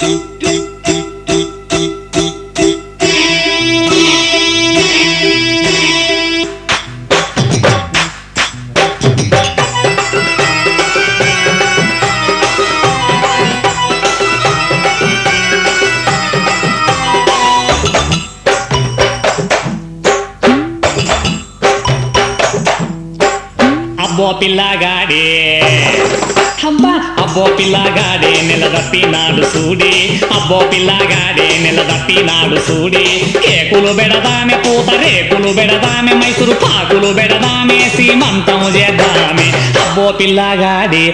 అబ్బో పిల్లగాడే అబ్బో పిల్లగాడే నిలదప్పినాడు సూడి అబ్బో పిల్లగాడే నిలదప్పినాడు సూడి కేకులు బెడదామె పూత రేకులు బెడదామె మైసూరు పాకులు బెడదామె సీమంతం చేద్దామె అబ్బో పిల్లగాడే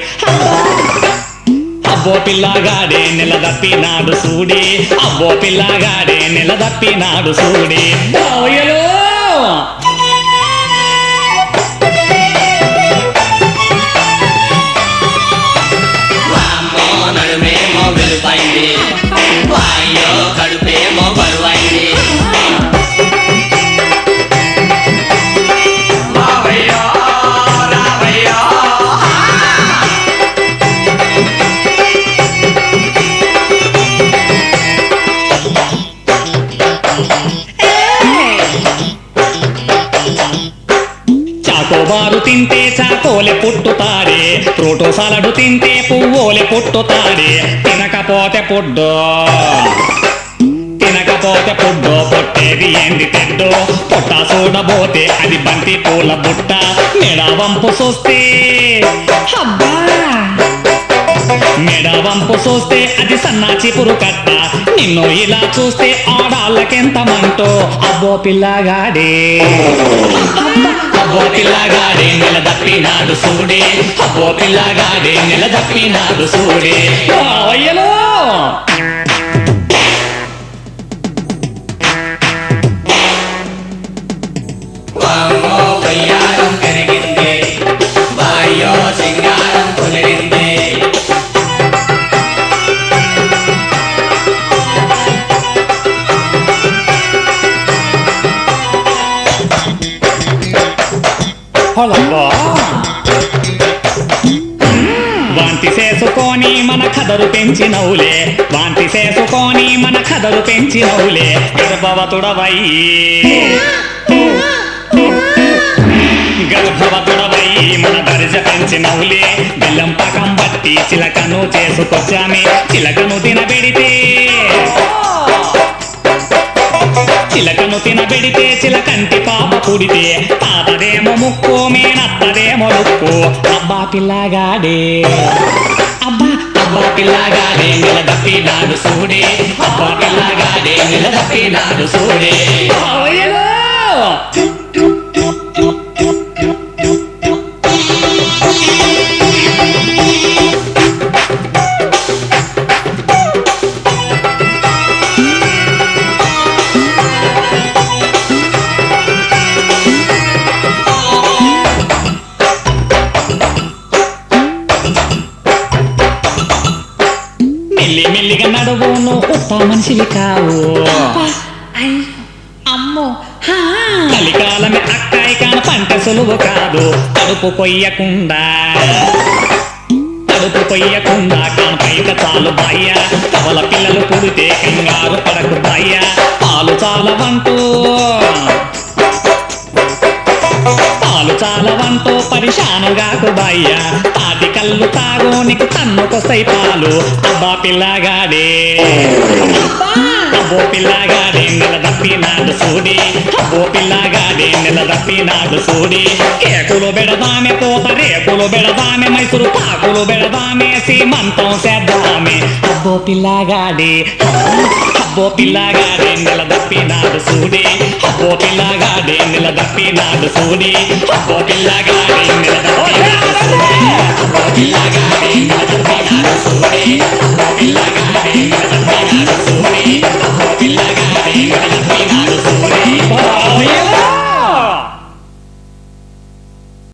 అబ్బో పిల్లగాడే నిలదప్పినాడు సూడి అబ్బో పిల్లగాడే నిలదప్పినాడు సూడి వాయో కడుపేమో బరువైంది చాకోబారు తింటే చాకోలే పుట్టుతాడే ప్రోటో సాలడు తింటే పువ్వులే పుట్టుతాడే తినకపోతే పొడ్డో పొట్టేది ఏంది తెడ్డో పొట్ట చూడబోతే అది బంతి పూల బుట్ట మెడ వంపు చూస్తే అబ్బా మెడ వంపు చూస్తే అది సన్నాచి పురుకట్ట నిన్ను ఇలా చూస్తే ఆడాళ్ళకెంత మంటో అబ్బో పిల్లగాడే అబ్బో పిల్లగాడే నిలదప్పినాడు సూడే అబ్బో పిల్లగాడే నిలదప్పినాడు సూడే అయ్యలో వయ్యారం పెరిగింది వాయో సింగారం కుదిరింది వాంతి చేసుకొని మన కదరు పెంచినవులే వాంతి చేసుకొని మన కదరు పెంచినవులే గర్భవతుడవయ్యి మన దర్జ పెంచినవులే బెల్లం పాకం బట్టి చిలకను చేసుకొచ్చామే చిలకను తినబెడితే చిలకంటి పాప పుడితే తాతదేమో ముక్కు మేనత్తదేమో లుక్కు అబ్బా పిల్లగాడే అబ్బా పిల్లగాడే నిలదప్పినాడు సూడే అబ్బా పిల్లగాడే నిలదప్పినాడు సూడే మెల్లిగా నడువును ఉత్త మనిషివి కావు అమ్మో కలికాలమే అక్కాయి కాన పంట సులువు కాదు కడుపు కొయ్యకుండా కానపైక చాలు బాయ్య కవల పిల్లలు పుడితే కంగారు పడకు బాయ్య పాలు చాలవంటూ పరిశానుగాకు బాయ్య తాటి కళ్ళు తాగు నీకు తన్నుకొస్తాయి పాలు అబ్బా పిల్లగాడే అబ్బో పిల్లగాడే నిలదప్పినాడు సూడి అబ్బో పిల్లగాడే నిలదప్పినాడు సూడి కేకులు బెడదామె పూత రేకులు బెడదామె మైసూరు పాకులు బెడదామె సీమంతం చేద్దామె అబ్బో పిల్లగాడే నిలదప్పినాడు సూడి అబ్బో పిల్లగాడే నిలదప్పినాడు సూడి అబ్బో పిల్లగాడే నిలదప్పినాడు సూడి